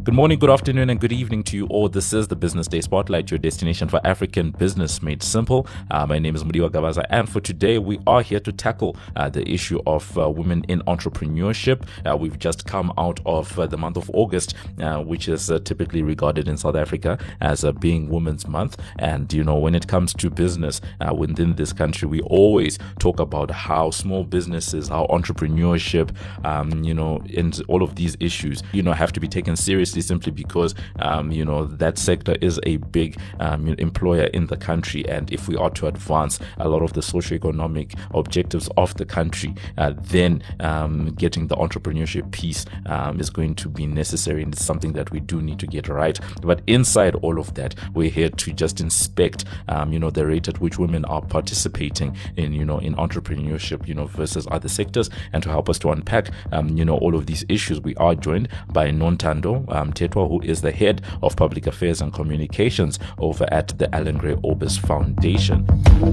Good morning, good afternoon, and good evening to you all. This is the Business Day Spotlight, your destination for African business made simple. My name is Mudiwa Gabaza, and for today, we are here to tackle the issue of women in entrepreneurship. We've just come out of the month of August, which is typically regarded in South Africa as being Women's Month. And, you know, when it comes to business within this country, we always talk about how small businesses, how entrepreneurship, and all of these issues, have to be taken seriously simply because, that sector is a big employer in the country. And if we are to advance a lot of the socioeconomic objectives of the country, then getting the entrepreneurship piece is going to be necessary. And it's something that we do need to get right. But inside all of that, we're here to just inspect, the rate at which women are participating in entrepreneurship, versus other sectors. And to help us to unpack, all of these issues, we are joined by Nontando Tetwa, who is the head of public affairs and communications over at the Alan Gray Orbis Foundation.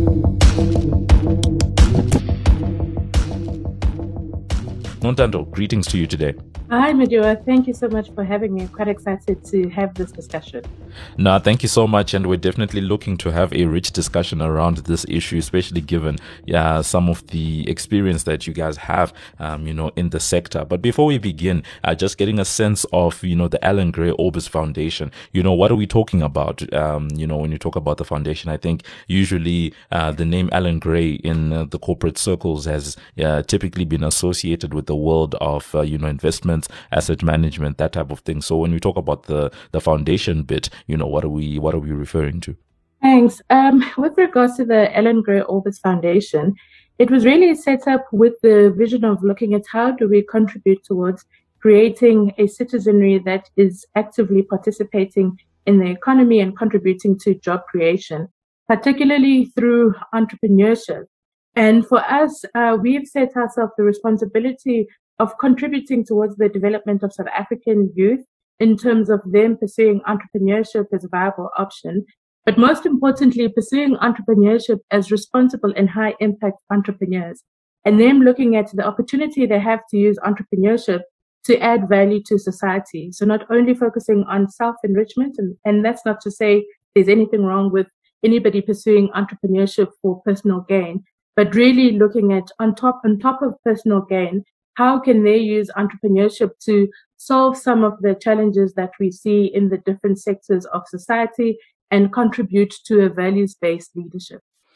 Nontando, greetings to you today. Hi, Mudiwa. Thank you so much for having me. I'm quite excited to have this discussion. No, thank you so much. And we're definitely looking to have a rich discussion around this issue, especially given some of the experience that you guys have, in the sector. But before we begin, just getting a sense of, the Alan Gray Orbis Foundation, what are we talking about? When you talk about the foundation, I think usually the name Alan Gray in the corporate circles has typically been associated with the world of, investments, asset management, that type of thing. So when we talk about the foundation bit, what are we referring to? Thanks. With regards to the Alan Gray Orbis Foundation, it was really set up with the vision of looking at how do we contribute towards creating a citizenry that is actively participating in the economy and contributing to job creation, particularly through entrepreneurship. And for us, we've set ourselves the responsibility of contributing towards the development of South African youth in terms of them pursuing entrepreneurship as a viable option, but most importantly, pursuing entrepreneurship as responsible and high impact entrepreneurs, and them looking at the opportunity they have to use entrepreneurship to add value to society. So not only focusing on self-enrichment, and that's not to say there's anything wrong with anybody pursuing entrepreneurship for personal gain, but really looking at on top of personal gain, how can they use entrepreneurship to solve some of the challenges that we see in the different sectors of society and contribute to a values-based leadership?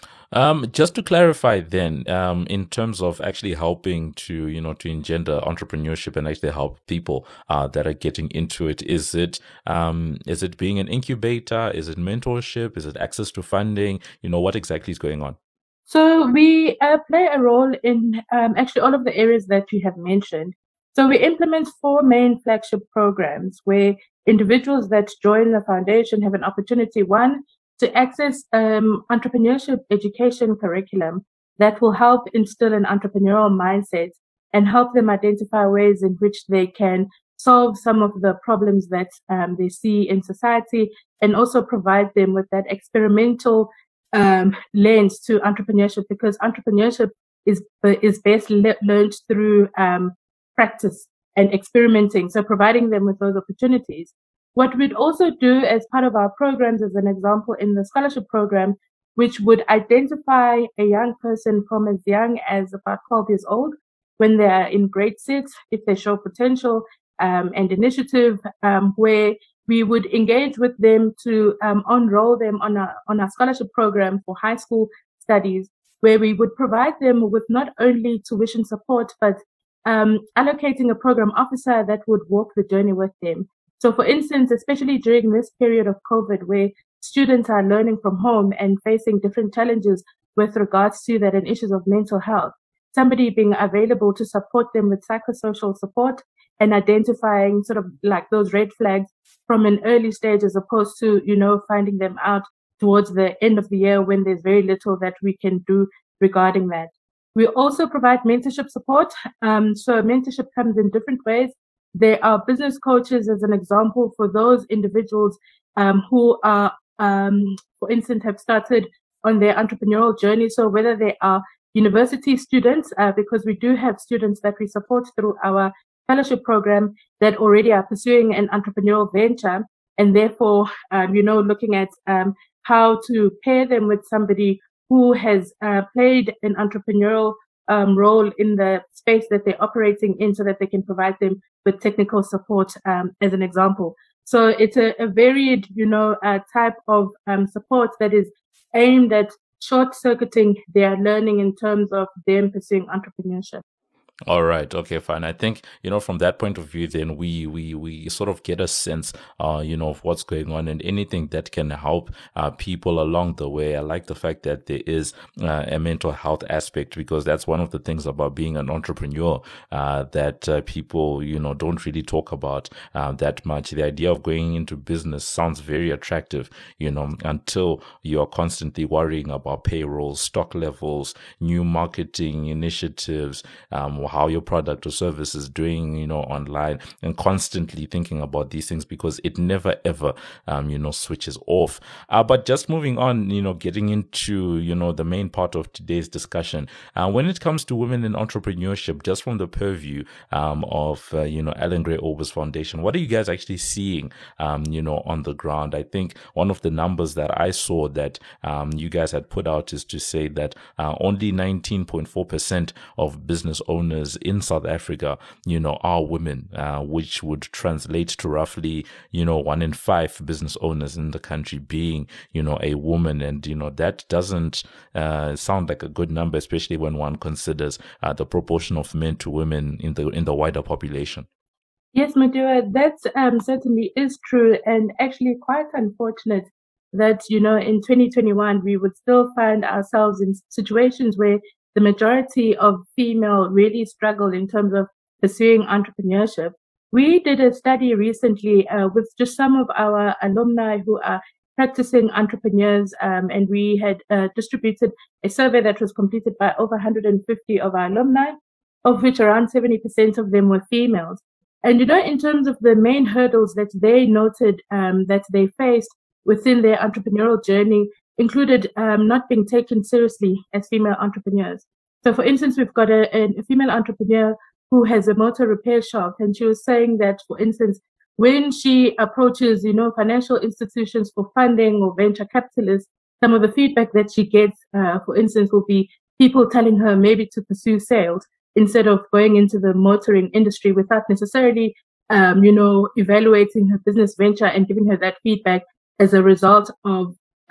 Just to clarify then, in terms of actually helping to engender entrepreneurship and actually help people that are getting into it, is it being an incubator? Is it mentorship? Is it access to funding? What exactly is going on? So we play a role in actually all of the areas that you have mentioned. So we implement 4 main flagship programs where individuals that join the foundation have an opportunity, one, to access entrepreneurship education curriculum that will help instill an entrepreneurial mindset and help them identify ways in which they can solve some of the problems that they see in society, and also provide them with that experimental lens to entrepreneurship, because entrepreneurship is best learned through practice and experimenting. So providing them with those opportunities. What we'd also do as part of our programs, as an example, in the scholarship program, which would identify a young person from as young as about 12 years old when they are in grade 6, if they show potential and initiative, where we would engage with them to enroll them on our scholarship program for high school studies, where we would provide them with not only tuition support, but allocating a program officer that would walk the journey with them. So for instance, especially during this period of COVID, where students are learning from home and facing different challenges with regards to that and issues of mental health, somebody being available to support them with psychosocial support and identifying sort of like those red flags from an early stage, as opposed to, finding them out towards the end of the year when there's very little that we can do regarding that. We also provide mentorship support. So mentorship comes in different ways. There are business coaches, as an example, for those individuals who are, for instance, have started on their entrepreneurial journey. So whether they are university students, because we do have students that we support through our fellowship program that already are pursuing an entrepreneurial venture, and therefore, looking at how to pair them with somebody who has played an entrepreneurial role in the space that they're operating in, so that they can provide them with technical support, as an example. So it's a varied, type of support that is aimed at short-circuiting their learning in terms of them pursuing entrepreneurship. All right. Okay, fine. I think, from that point of view, then we sort of get a sense, of what's going on and anything that can help people along the way. I like the fact that there is a mental health aspect, because that's one of the things about being an entrepreneur that people, don't really talk about that much. The idea of going into business sounds very attractive, until you're constantly worrying about payroll, stock levels, new marketing initiatives, how your product or service is doing, online, and constantly thinking about these things, because it never ever, switches off. But just moving on, getting into, the main part of today's discussion, when it comes to women in entrepreneurship, just from the purview of, Ellen Gray Ober's Foundation, what are you guys actually seeing, on the ground? I think one of the numbers that I saw that you guys had put out is to say that only 19.4% of business owners in South Africa, are women, which would translate to roughly, 1 in 5 business owners in the country being, a woman. And, that doesn't sound like a good number, especially when one considers the proportion of men to women in the wider population. Yes, Madhua, that certainly is true, and actually quite unfortunate that, in 2021, we would still find ourselves in situations where the majority of female really struggle in terms of pursuing entrepreneurship. We did a study recently with just some of our alumni who are practicing entrepreneurs, and we had distributed a survey that was completed by over 150 of our alumni, of which around 70% of them were females. And, in terms of the main hurdles that they noted that they faced within their entrepreneurial journey, included not being taken seriously as female entrepreneurs. So, for instance, we've got a female entrepreneur who has a motor repair shop, and she was saying that, for instance, when she approaches, financial institutions for funding or venture capitalists, some of the feedback that she gets, for instance, will be people telling her maybe to pursue sales instead of going into the motoring industry, without necessarily, evaluating her business venture and giving her that feedback as a result of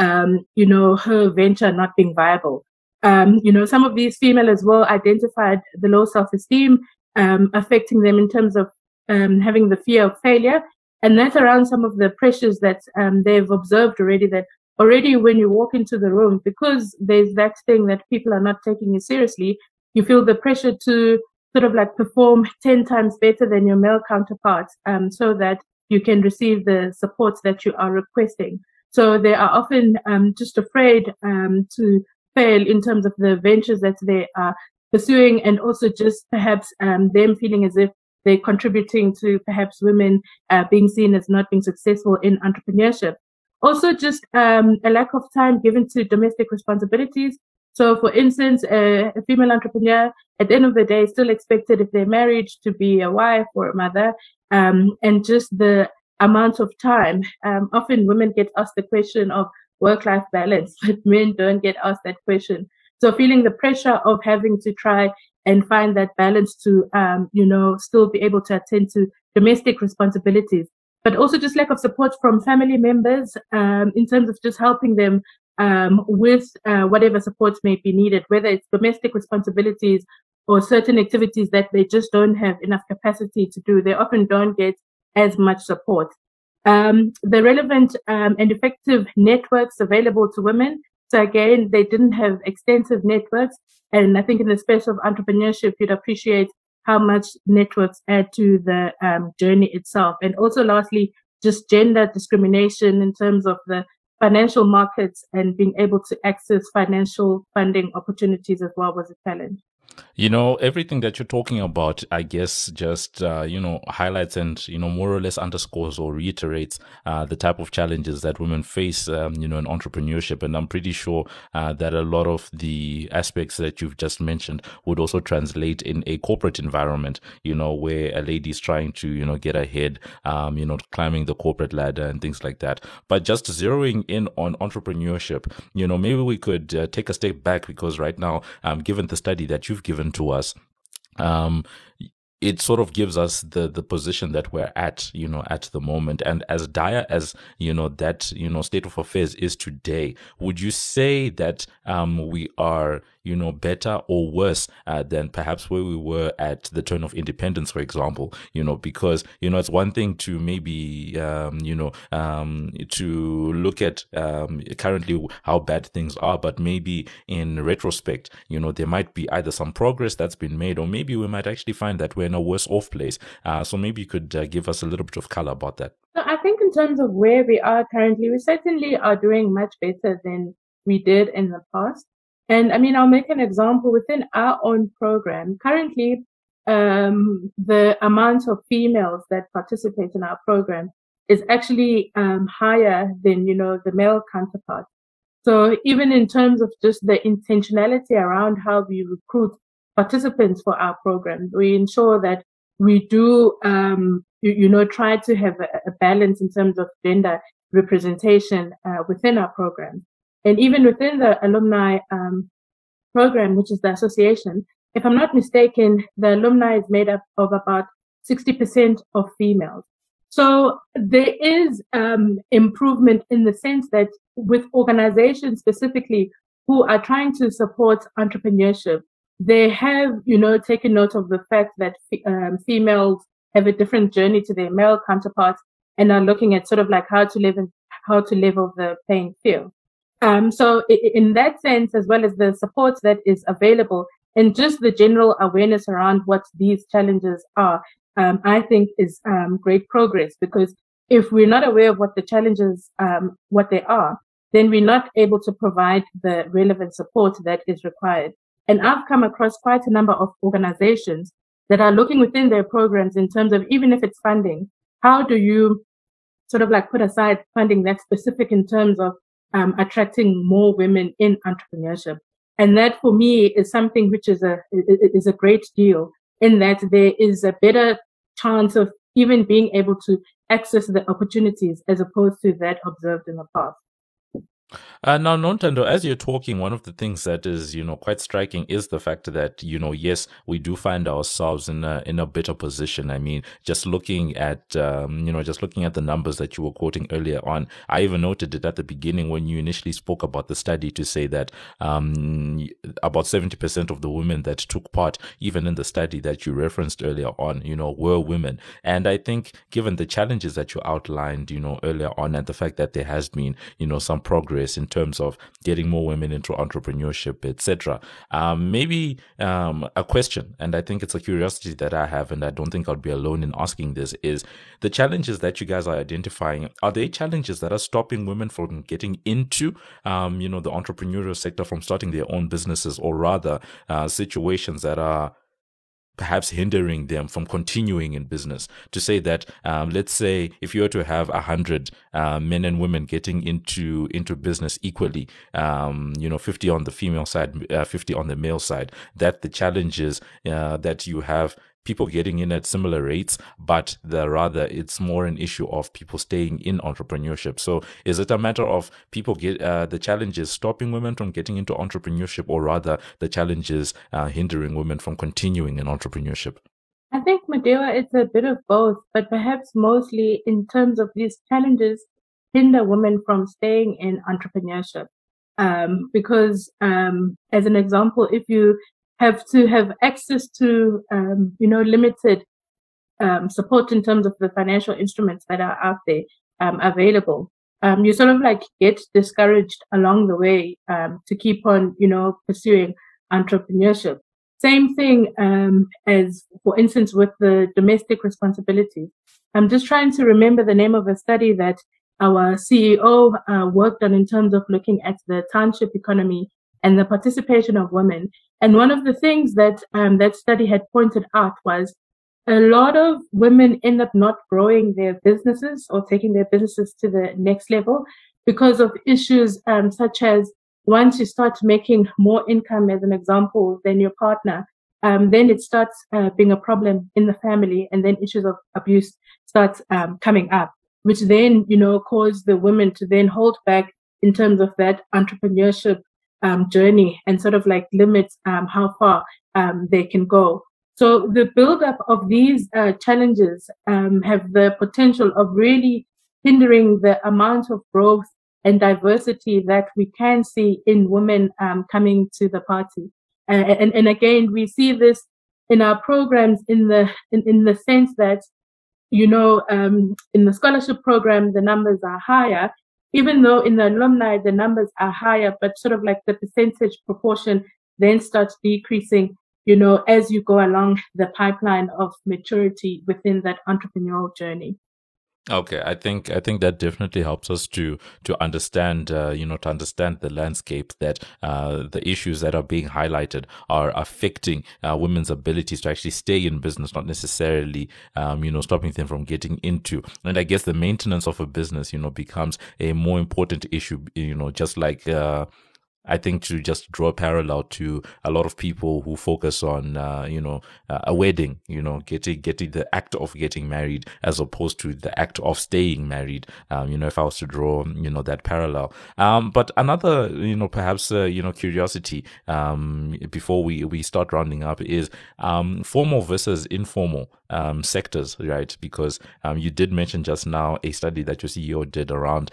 her venture not being viable. Some of these female as well identified the low self-esteem affecting them in terms of having the fear of failure. And that's around some of the pressures that they've observed already, that already when you walk into the room, because there's that thing that people are not taking you seriously, you feel the pressure to sort of like perform 10 times better than your male counterparts, so that you can receive the support that you are requesting. So they are often just afraid to fail in terms of the ventures that they are pursuing, and also just perhaps them feeling as if they're contributing to perhaps women being seen as not being successful in entrepreneurship. Also, just a lack of time given to domestic responsibilities. So, for instance, a female entrepreneur at the end of the day is still expected, if they're married, to be a wife or a mother, and just the amount of time. Often women get asked the question of work-life balance, but men don't get asked that question. So feeling the pressure of having to try and find that balance to, still be able to attend to domestic responsibilities, but also just lack of support from family members in terms of just helping them with whatever support may be needed, whether it's domestic responsibilities or certain activities that they just don't have enough capacity to do. They often don't get as much support. The relevant and effective networks available to women. So again, they didn't have extensive networks. And I think in the space of entrepreneurship, you'd appreciate how much networks add to the journey itself. And also lastly, just gender discrimination in terms of the financial markets and being able to access financial funding opportunities as well was a challenge. You know, everything that you're talking about, I guess, just, highlights and, more or less underscores or reiterates the type of challenges that women face, in entrepreneurship. And I'm pretty sure that a lot of the aspects that you've just mentioned would also translate in a corporate environment, where a lady's trying to, get ahead, climbing the corporate ladder and things like that. But just zeroing in on entrepreneurship, maybe we could take a step back, because right now, given the study that you've given to us, um, it sort of gives us the position that we're at, at the moment. And as dire as, that, state of affairs is today, would you say that we are, better or worse than perhaps where we were at the turn of independence, for example? Because, it's one thing to maybe, to look at currently how bad things are, but maybe in retrospect, there might be either some progress that's been made, or maybe we might actually find that we're in a worse off place. So maybe you could give us a little bit of color about that. So I think in terms of where we are currently, we certainly are doing much better than we did in the past. And I mean, I'll make an example within our own program. Currently, the amount of females that participate in our program is actually higher than, the male counterpart. So even in terms of just the intentionality around how we recruit participants for our program, we ensure that we do, try to have a balance in terms of gender representation within our program. And even within the alumni program, which is the association, if I'm not mistaken, the alumni is made up of about 60% of females. So there is improvement in the sense that with organizations specifically who are trying to support entrepreneurship, they have, taken note of the fact that females have a different journey to their male counterparts, and are looking at sort of like how to live and how to level the playing field. So in that sense, as well as the support that is available and just the general awareness around what these challenges are, I think is great progress, because if we're not aware of what the challenges, what they are, then we're not able to provide the relevant support that is required. And I've come across quite a number of organizations that are looking within their programs in terms of, even if it's funding, how do you sort of like put aside funding that's specific in terms of attracting more women in entrepreneurship. And that for me is something which is a great deal, in that there is a better chance of even being able to access the opportunities as opposed to that observed in the past. Now, Nontando, as you're talking, one of the things that is, quite striking is the fact that, yes, we do find ourselves in a better position. I mean, just looking at, the numbers that you were quoting earlier on, I even noted it at the beginning when you initially spoke about the study, to say that about 70% of the women that took part, even in the study that you referenced earlier on, were women. And I think, given the challenges that you outlined, earlier on, and the fact that there has been, some progress in terms of getting more women into entrepreneurship, etc. Maybe a question, and I think it's a curiosity that I have, and I don't think I'll be alone in asking this, is the challenges that you guys are identifying, are they challenges that are stopping women from getting into, the entrepreneurial sector, from starting their own businesses, or rather situations that are perhaps hindering them from continuing in business? To say that, let's say, if you were to have 100 men and women getting into business equally, 50 on the female side, 50 on the male side, that the challenges that you have people getting in at similar rates, but rather it's more an issue of people staying in entrepreneurship. So is it a matter of people the challenges stopping women from getting into entrepreneurship, or rather the challenges hindering women from continuing in entrepreneurship? I think, Madewa, it's a bit of both, but perhaps mostly in terms of these challenges hinder women from staying in entrepreneurship. Because as an example, if you have to have access to, limited support in terms of the financial instruments that are out there available, you sort of like get discouraged along the way to keep on, pursuing entrepreneurship. Same thing as, for instance, with the domestic responsibilities. I'm just trying to remember the name of a study that our CEO worked on in terms of looking at the township economy and the participation of women. And one of the things that that study had pointed out was a lot of women end up not growing their businesses or taking their businesses to the next level because of issues such as once you start making more income, as an example, than your partner, then it starts being a problem in the family, and then issues of abuse starts coming up, which then, cause the women to then hold back in terms of that entrepreneurship journey and sort of like limits how far they can go. So the buildup of these challenges have the potential of really hindering the amount of growth and diversity that we can see in women coming to the party. And again, we see this in our programs in the sense that, in the scholarship program, the numbers are higher, even though in the alumni, the numbers are higher, but sort of like the percentage proportion then starts decreasing, as you go along the pipeline of maturity within that entrepreneurial journey. Okay, I think that definitely helps us to understand, to understand the landscape, that the issues that are being highlighted are affecting women's abilities to actually stay in business, not necessarily, stopping them from getting into. And I guess the maintenance of a business, becomes a more important issue, just like, I think, to just draw a parallel to a lot of people who focus on, a wedding, getting the act of getting married as opposed to the act of staying married. If I was to draw, that parallel. But another, perhaps, curiosity, before we start rounding up is, formal versus informal, sectors, right? Because, you did mention just now a study that your CEO did around,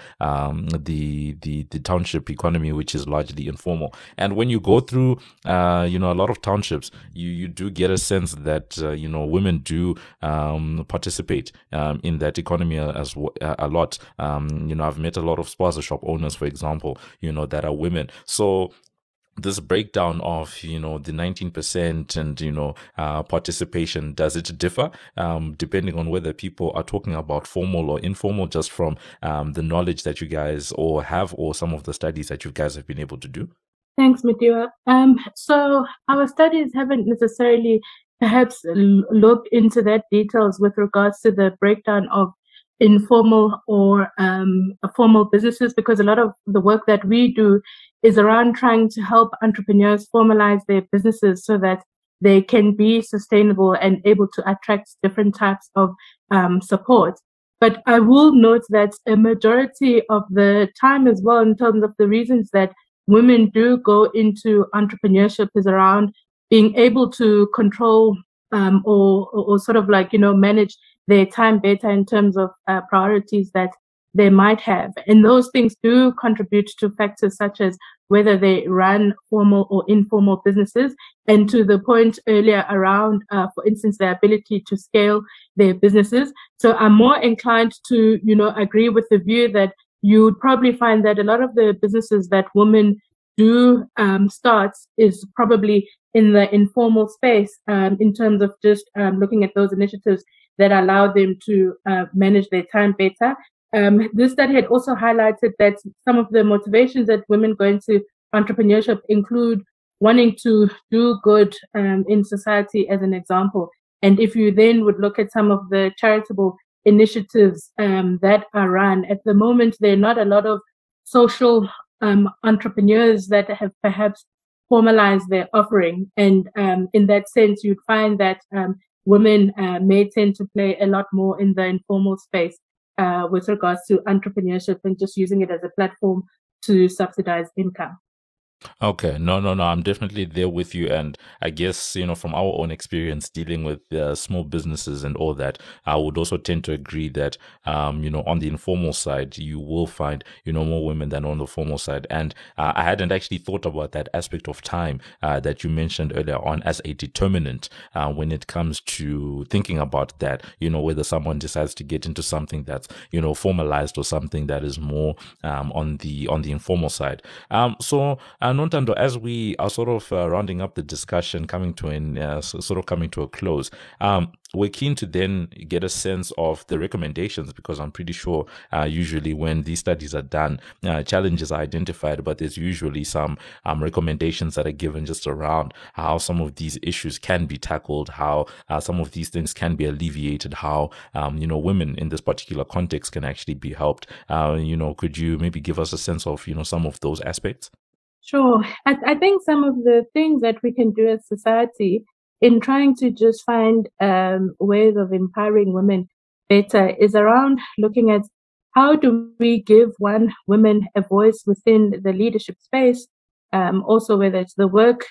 the township economy, which is largely informal. And when you go through, a lot of townships, you do get a sense that, women do participate in that economy a lot. I've met a lot of spaza shop owners, for example, that are women. So this breakdown of, the 19% and, participation, does it differ, depending on whether people are talking about formal or informal, just from, the knowledge that you guys have, or some of the studies that you guys have been able to do? Thanks, Mudiwa. So our studies haven't necessarily perhaps looked into that details with regards to the breakdown of informal or formal businesses, because a lot of the work that we do is around trying to help entrepreneurs formalize their businesses so that they can be sustainable and able to attract different types of support. But I will note that a majority of the time as well, in terms of the reasons that women do go into entrepreneurship, is around being able to control or sort of like, manage their time better in terms of priorities that they might have. And those things do contribute to factors such as whether they run formal or informal businesses. And to the point earlier around, for instance, their ability to scale their businesses. So I'm more inclined to, agree with the view that you would probably find that a lot of the businesses that women do start is probably in the informal space, in terms of just looking at those initiatives that allow them to manage their time better. This study had also highlighted that some of the motivations that women go into entrepreneurship include wanting to do good in society, as an example. And if you then would look at some of the charitable initiatives that are run at the moment, there are not a lot of social entrepreneurs that have perhaps formalized their offering. And in that sense, you'd find that women may tend to play a lot more in the informal space with regards to entrepreneurship and just using it as a platform to subsidize income. Okay, no, I'm definitely there with you. And I guess, from our own experience dealing with small businesses and all that, I would also tend to agree that, on the informal side, you will find, more women than on the formal side. And I hadn't actually thought about that aspect of time that you mentioned earlier on as a determinant when it comes to thinking about that, whether someone decides to get into something that's, formalized or something that is more on the informal side. So Nontando, as we are sort of rounding up the discussion, coming to coming to a close, we're keen to then get a sense of the recommendations, because I'm pretty sure usually when these studies are done, challenges are identified, but there's usually some recommendations that are given just around how some of these issues can be tackled, how some of these things can be alleviated, how women in this particular context can actually be helped. Could you maybe give us a sense of some of those aspects? Sure. I think some of the things that we can do as society in trying to just find ways of empowering women better is around looking at how do we give women a voice within the leadership space, also whether it's the work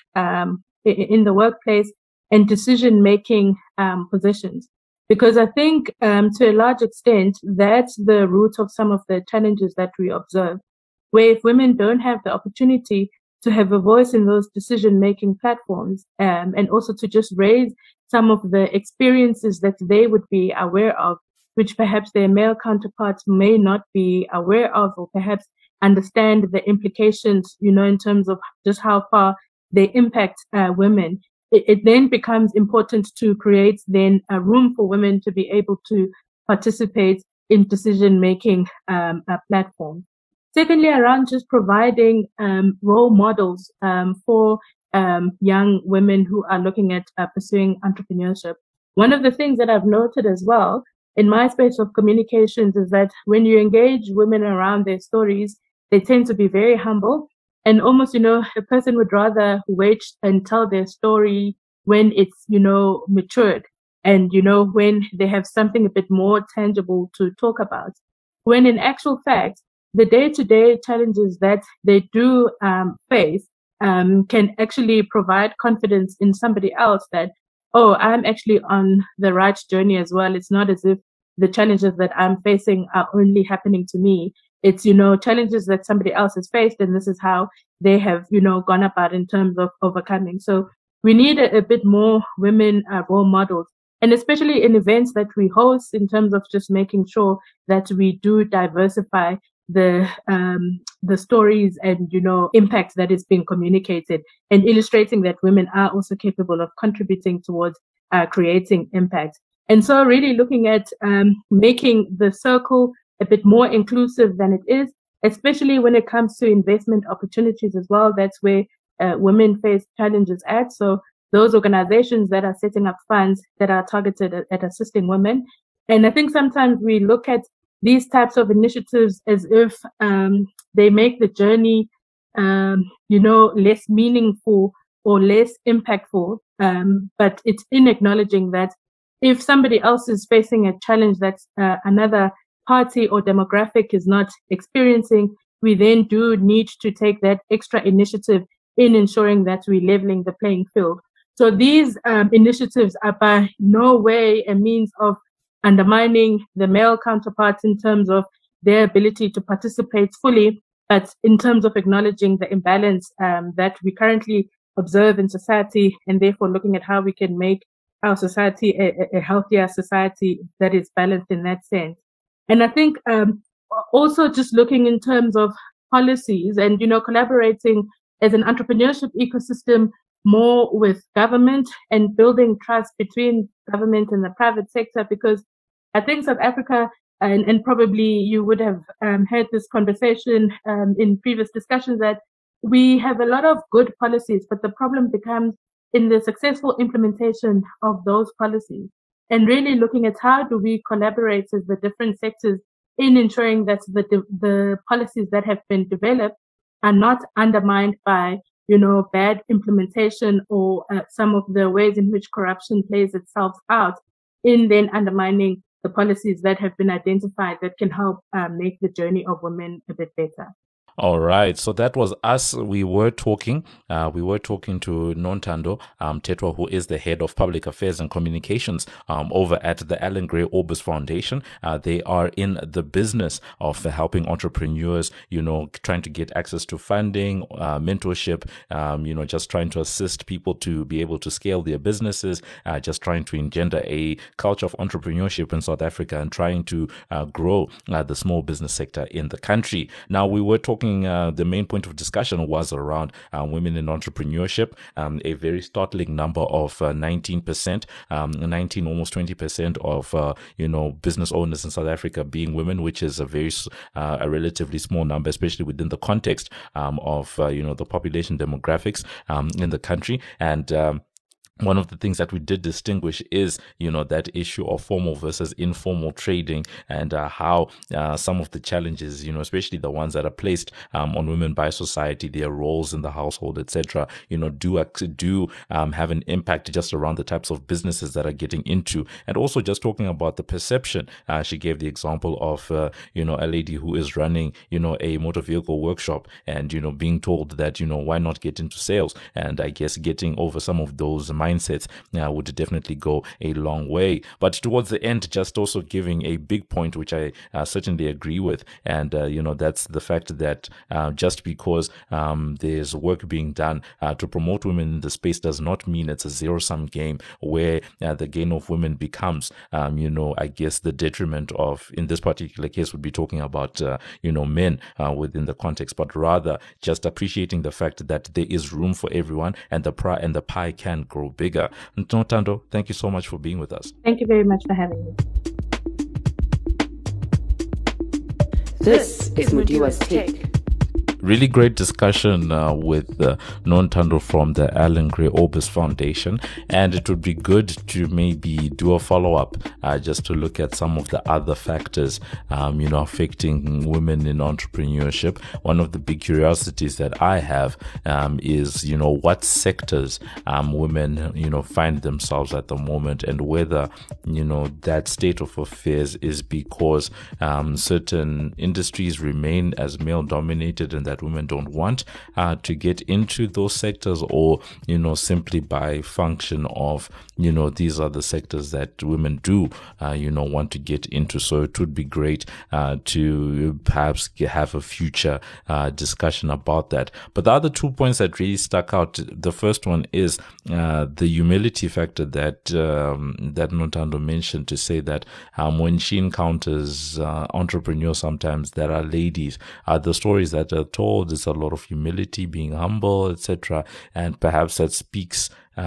in the workplace and decision-making positions. Because I think to a large extent, that's the root of some of the challenges that we observe, where if women don't have the opportunity to have a voice in those decision-making platforms, and also to just raise some of the experiences that they would be aware of, which perhaps their male counterparts may not be aware of, or perhaps understand the implications, in terms of just how far they impact women. It then becomes important to create then a room for women to be able to participate in decision-making platforms. Secondly, around just providing role models for young women who are looking at pursuing entrepreneurship. One of the things that I've noted as well in my space of communications is that when you engage women around their stories, they tend to be very humble, and almost, a person would rather wait and tell their story when it's, matured, and, when they have something a bit more tangible to talk about. When in actual fact, the day-to-day challenges that they do face can actually provide confidence in somebody else that, oh, I'm actually on the right journey as well. It's not as if the challenges that I'm facing are only happening to me. It's, challenges that somebody else has faced, and this is how they have, gone about in terms of overcoming. So we need a bit more women role models, and especially in events that we host, in terms of just making sure that we do diversify the stories and impact that is being communicated, and illustrating that women are also capable of contributing towards creating impact. And so really looking at making the circle a bit more inclusive than it is, especially when it comes to investment opportunities as well. That's where women face challenges at. So those organizations that are setting up funds that are targeted at assisting women. And I think sometimes we look at these types of initiatives as if they make the journey, less meaningful or less impactful. But it's in acknowledging that if somebody else is facing a challenge that another party or demographic is not experiencing, we then do need to take that extra initiative in ensuring that we're leveling the playing field. So these initiatives are by no way a means of undermining the male counterparts in terms of their ability to participate fully, but in terms of acknowledging the imbalance that we currently observe in society, and therefore looking at how we can make our society a healthier society that is balanced in that sense. And I think also just looking in terms of policies and, collaborating as an entrepreneurship ecosystem more with government and building trust between government and the private sector, because I think South Africa, and probably you would have heard this conversation in previous discussions, that we have a lot of good policies, but the problem becomes in the successful implementation of those policies, and really looking at how do we collaborate with the different sectors in ensuring that the policies that have been developed are not undermined by, bad implementation or some of the ways in which corruption plays itself out in then undermining the policies that have been identified that can help make the journey of women a bit better. All right. So that was us. We were talking to Nontando Tetwa, who is the head of public affairs and communications over at the Alan Gray Orbis Foundation. They are in the business of helping entrepreneurs, trying to get access to funding, mentorship, just trying to assist people to be able to scale their businesses, just trying to engender a culture of entrepreneurship in South Africa and trying to grow the small business sector in the country. Now, we were talking talking, the main point of discussion was around women in entrepreneurship, a very startling number of 19%, 19, almost 20% of, business owners in South Africa being women, which is a relatively small number, especially within the context of the population demographics in the country. And one of the things that we did distinguish is, that issue of formal versus informal trading, and how some of the challenges, especially the ones that are placed on women by society, their roles in the household, etc., do have an impact just around the types of businesses that are getting into, and also just talking about the perception. She gave the example of, a lady who is running, a motor vehicle workshop, and being told that why not get into sales, and I guess getting over some of those mindsets would definitely go a long way. But towards the end, just also giving a big point, which I certainly agree with, and that's the fact that just because there's work being done to promote women in the space does not mean it's a zero-sum game where the gain of women becomes, I guess the detriment of, in this particular case, would be talking about men within the context, but rather just appreciating the fact that there is room for everyone, and the pie can grow bigger. Nontando, thank you so much for being with us. Thank you very much for having me. This is Mudiwa's Take. Really great discussion with Nontando from the Alan Gray Orbis Foundation, and it would be good to maybe do a follow-up just to look at some of the other factors affecting women in entrepreneurship. One of the big curiosities that I have is what sectors women find themselves at the moment, and whether that state of affairs is because certain industries remain as male dominated and that women don't want to get into those sectors, or simply by function of these are the sectors that women do want to get into. So it would be great to perhaps have a future discussion about that. But the other 2 points that really stuck out, the first one is the humility factor that Nontando mentioned, to say that when she encounters entrepreneurs sometimes that are ladies, the stories that are told, there's a lot of humility, being humble, etc., and perhaps that speaks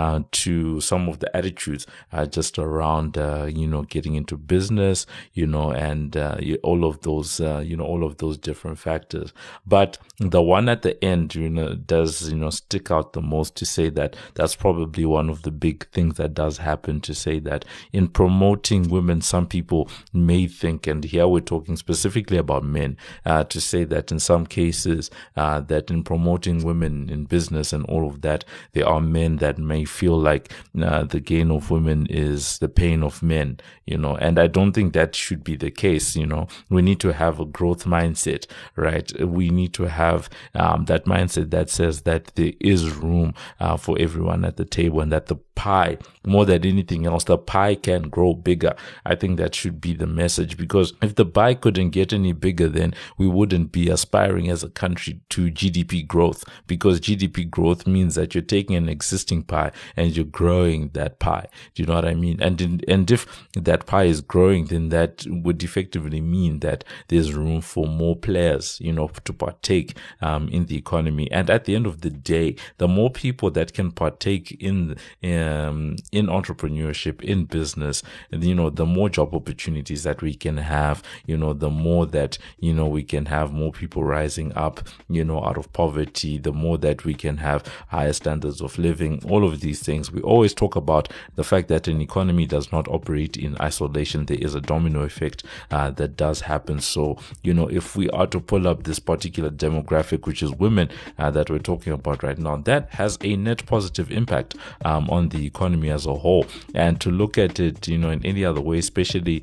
to some of the attitudes just around getting into business, and all of those different factors. But the one at the end does stick out the most, to say that that's probably one of the big things that does happen, to say that in promoting women, some people may think, and here we're talking specifically about men, to say that in some cases that in promoting women in business and all of that, there are men that may feel like the gain of women is the pain of men, and I don't think that should be the case. We need to have a growth mindset, right? We need to have that mindset that says that there is room for everyone at the table, and that the pie, more than anything else, the pie can grow bigger. I think that should be the message, because if the pie couldn't get any bigger, then we wouldn't be aspiring as a country to GDP growth, because GDP growth means that you're taking an existing pie and you're growing that pie. Do you know what I mean? And if that pie is growing, then that would effectively mean that there's room for more players, to partake in the economy. And at the end of the day, the more people that can partake in entrepreneurship, in business, the more job opportunities that we can have, the more that, we can have more people rising up, out of poverty, the more that we can have higher standards of living, all of these things. We always talk about the fact that an economy does not operate in isolation. There is a domino effect that does happen. So, if we are to pull up this particular demographic, which is women that we're talking about right now, that has a net positive impact on the economy as a whole. And to look at it, in any other way, especially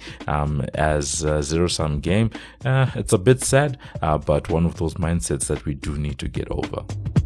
as a zero-sum game, it's a bit sad, but one of those mindsets that we do need to get over.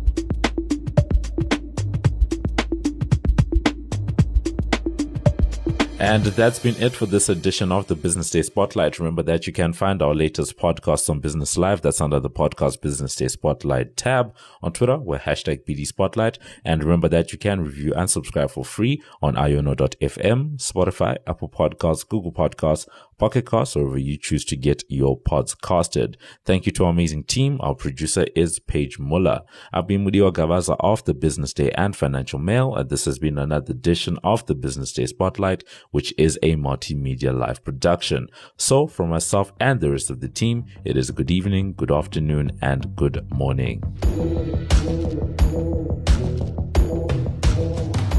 And that's been it for this edition of the Business Day Spotlight. Remember that you can find our latest podcasts on Business Live. That's under the podcast Business Day Spotlight tab. On Twitter, we're #BD Spotlight. And remember that you can review and subscribe for free on iono.fm, Spotify, Apple Podcasts, Google Podcasts, Pocket Casts, or wherever you choose to get your pods casted. Thank you to our amazing team. Our producer is Paige Muller. I've been Mudiwa Gavaza of the Business Day and Financial Mail, and this has been another edition of the Business Day Spotlight, which is a multimedia live production. So, from myself and the rest of the team, it is a good evening, good afternoon, and good morning.